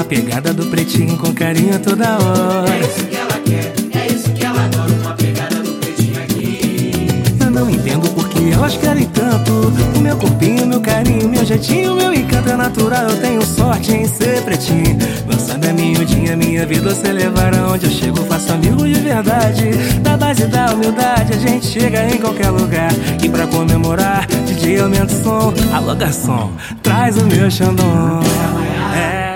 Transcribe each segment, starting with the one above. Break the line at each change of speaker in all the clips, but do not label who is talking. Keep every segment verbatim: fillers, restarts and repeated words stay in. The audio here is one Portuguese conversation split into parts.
pegada do pretinho com carinho toda hora.
É isso que ela quer, é isso que ela adora, uma pegada do pretinho aqui.
Eu não entendo porque elas querem tanto o meu corpinho, meu carinho, meu jeitinho, meu encanto é natural. Eu tenho sorte em ser pretinho. Meu samba é miudinha, minha vida você levar aonde eu chego, faço amigos de verdade. Da base da humildade a gente chega em qualquer lugar. E pra comemorar, D J aumenta o som, alô garçom, traz o meu Xandão. É.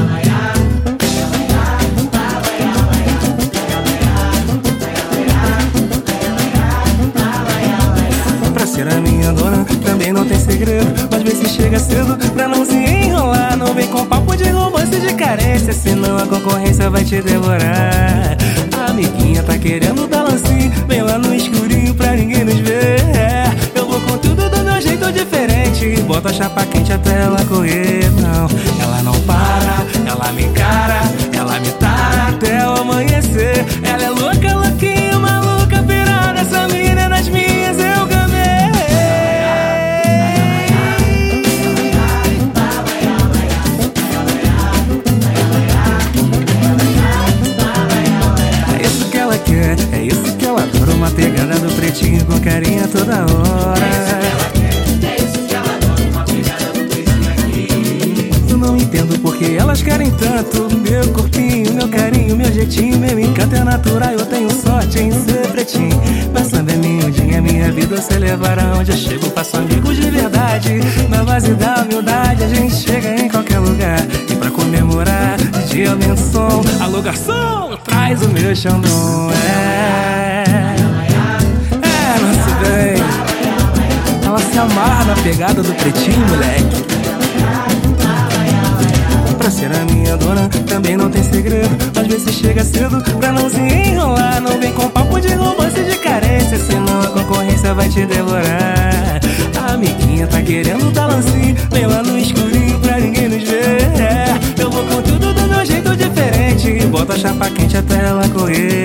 Pra ser a minha dona também não tem segredo, mas vê se chega cedo pra não se enrolar. Não vem com papo de romance de carência, senão a concorrência vai te devorar. A amiguinha tá querendo dar lancinho, vem lá no escurinho pra ninguém nos ver. Eu vou com tudo do meu jeito diferente, bota a chapa quente até ela correr. Não, ela não para, ela me encara, ela me tara até o amanhecer. Ela é louca, louquinha, maluca, pirada, essa menina é nas minhas eu gamei. É isso que ela quer, é isso que ela adora, uma pegada do pretinho com carinho toda hora. Não entendo porque elas querem tanto meu corpinho, meu carinho, meu jeitinho, meu encanto é natural. Eu tenho sorte em ser pretinho. Meu samba é miudinha, minha vida você levar aonde eu chego, faço amigos de verdade. Na base da humildade a gente chega em qualquer lugar. E pra comemorar, D J aumenta o som, alô garçom, traz o meu Xandão. É, é, não se bem. Ela se amarra na pegada do pretinho, moleque. Pra ser a minha dona também não tem segredo, às vezes chega cedo pra não se enrolar. Não vem com papo de romance de carência, senão a concorrência vai te devorar. A amiguinha tá querendo dar lancinho, vem lá no escurinho pra ninguém nos ver. Eu vou com tudo do meu jeito diferente, bota a chapa quente até ela correr.